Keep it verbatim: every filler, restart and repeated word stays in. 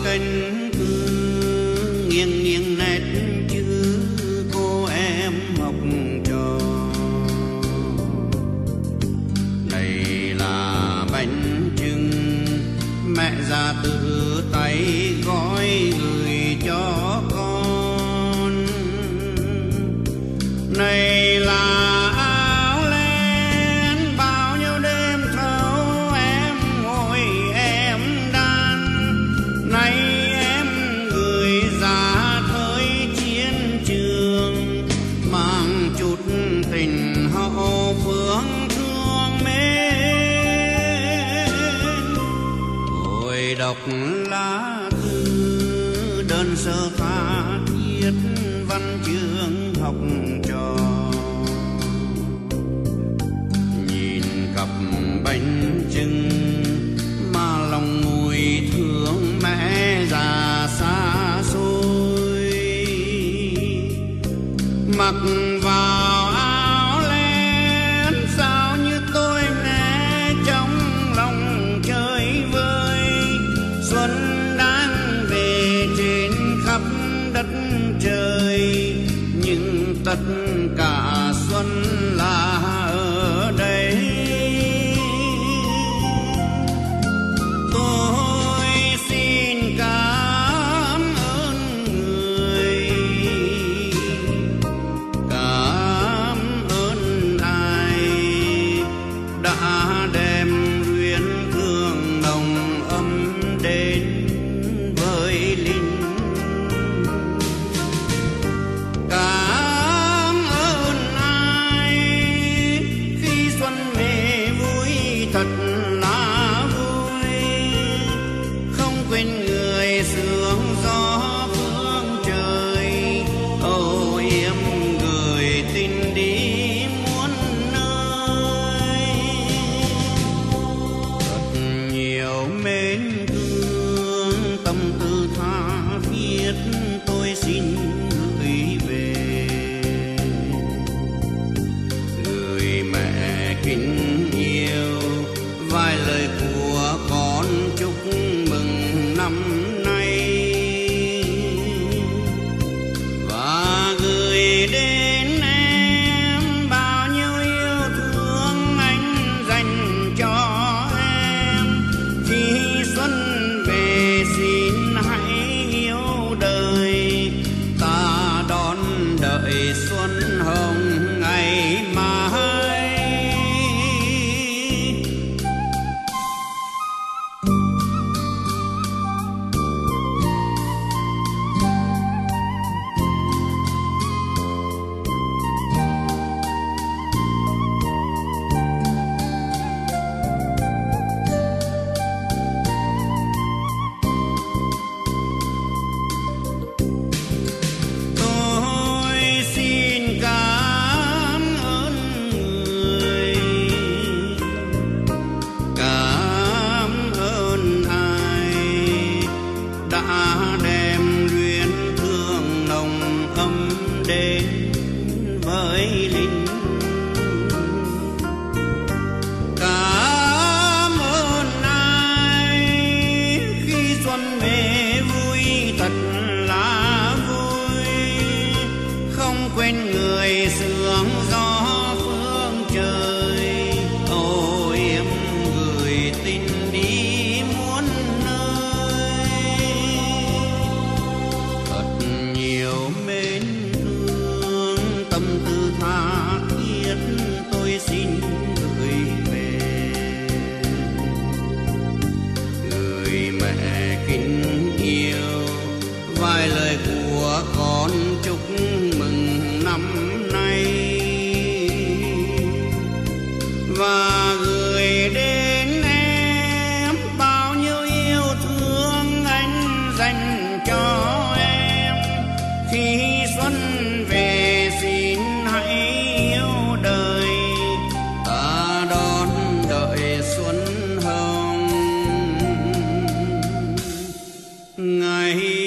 cánh thư nghiêng nghiêng nét chữ cô em học trò. Này là bánh trưng mẹ già tự tay gói gửi cho con. Này là đọc lá thư đơn sơ tha thiết văn chương học trò. Nhìn cặp bánh trưng mà lòng mùi thương mẹ già xa xôi. Mặc vào áo len sao như tôi nghe trong lòng chơi vơi. Xuân đang về trên khắp đất trời, nhưng tất cả xuân là ở đây. Tôi xin cảm ơn người, cảm ơn ai đã đem luyến thương nồng ấm đến với linh. Cảm ơn ai khi xuân về vui thật là vui. Không quên người sương gió phương trời, âu yếm gửi tin đi muôn nơi. Thật nhiều mến tâm tư tha thiết tôi xin gửi về. Gửi mẹ kính yêu vài lời của con chúc mừng năm nay. Và gửi đến em bao nhiêu yêu thương anh dành cho em. Khi xuân về xin hãy yêu đời, ta đón đợi xuân hồng ngày mai. Đến với linh. Cảm ơn ai khi xuân về vui thật là vui. Không quên người sương gió phương trời, âu yếm gửi tin đi muôn nơi. Thật nhiều mến tâm tư tha thiết tôi xin gửi về. Gửi mẹ kính yêu vài lời của con chúc mừng năm nay. Và gửi đến em bao nhiêu yêu thương anh dành cho em. Khi xuân về xin hãy yêu đời, ta đón đợi xuân hồng ngày